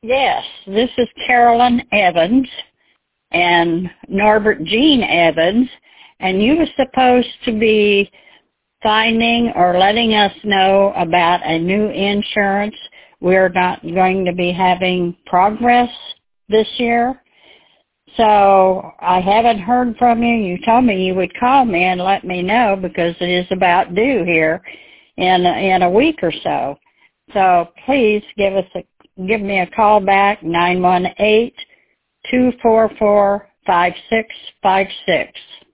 Yes, this is Carolyn Evans and Norbert Jean Evans, and you were supposed to be finding or letting us know about a new insurance. We're not going to be having progress this year. So I haven't heard from you. You told me you would call me and let me know because it is about due here in a week or so. So please give me a call back, 918-244-5656.